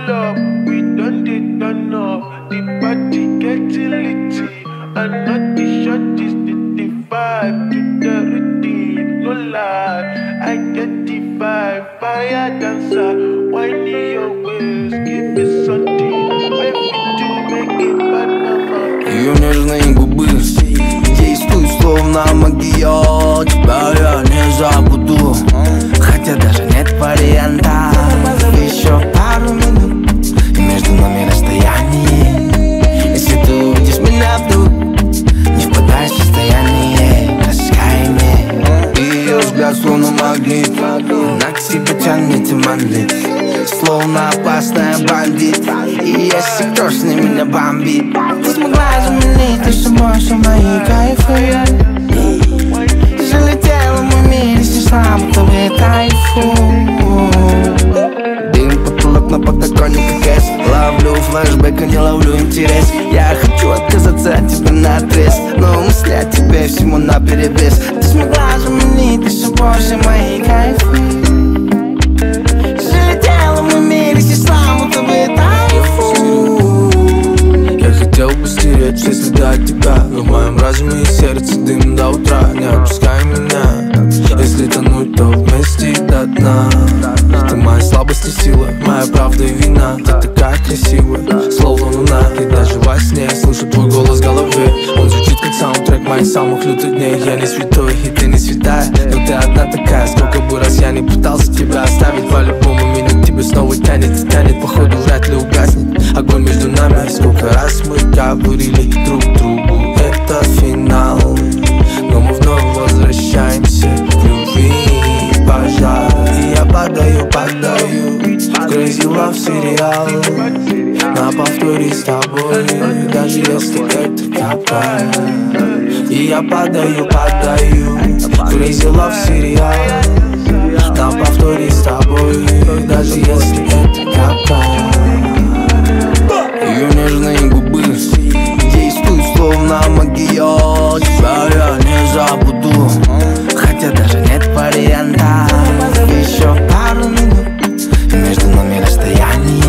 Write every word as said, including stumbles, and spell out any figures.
pull up, we done it, done up. The party getting litty, and not the shot is the, the vibe to the rhythm. No lie, I get the vibe. Fire dancer, whiny your waist, give me something. Baby, to make it Panama. Ее нежные губы действуют словно магия. Тебя я не забуду, хотя даже нет варианта. Еще пару минут, и между нами расстояние. Если ты увидишь меня вдруг, не впадай в состояние раскаяния. Ее взгляд словно магнит, она к себе тянет и манит, словно опасная бандит. И если кто с ней меня бомбит, ты смогла заменить лишь собой все мои кайфы. Ты залетела в мой мир и снесла будто бы тайфун. Дым, потолок на подоконнике кэс. Ловлю флешбэк, а не ловлю интерес. Я хочу отказаться от тебя наотрез, но мысли о тебе всему наперевес. Ты смогла заменить лишь собой все мои кайфы. Я хотел бы стереть все следы от тебя, но в моем разуме и сердце дым до утра. Не отпускай меня, если тонуть, то вместе до дна. Ты моя слабость и сила, моя правда и вина. Ты такая красивая, словно луна. И даже во сне слышу твой голос в голове. Он звучит как саундтрек моих самых лютых дней. Я не святой, и ты не святая, но ты одна такая. Сколько бы раз я не пытался тебя оставить, по-любому меня к тебе снова тянет и тянет. Походу вряд ли угаснет огонь между нами. Сколько раз мы говорили друг другу, это финал, но мы вновь возвращаемся в любви и пожар. И я падаю, падаю в Crazy Love сериал, на повторе с тобой, даже если это капает. И я падаю, падаю в Crazy Love сериал, на повторе с тобой, даже если это капает. Ее нежные губы действуют словно магия. Тебя я не забуду, хотя даже нет варианта. Еще пару минут, и между нами расстояние.